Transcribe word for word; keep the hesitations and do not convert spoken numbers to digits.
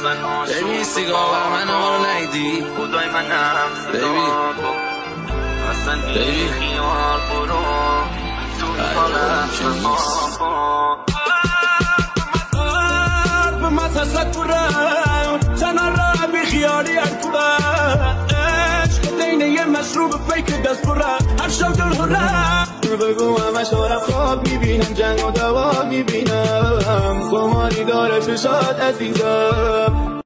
ببین سیگار من ما رو نیدی خدای من هم صدا تو اصلا بی خیال برو تو حالت به ما تذکرم تنها را بی خیالی ارکوبم عشق دینه یه مشروب فیک دست برم هر شب دل هرم بگو همش دارم خواب میبینم جنگ و دوا میبینم خماری داره چشات عزیزم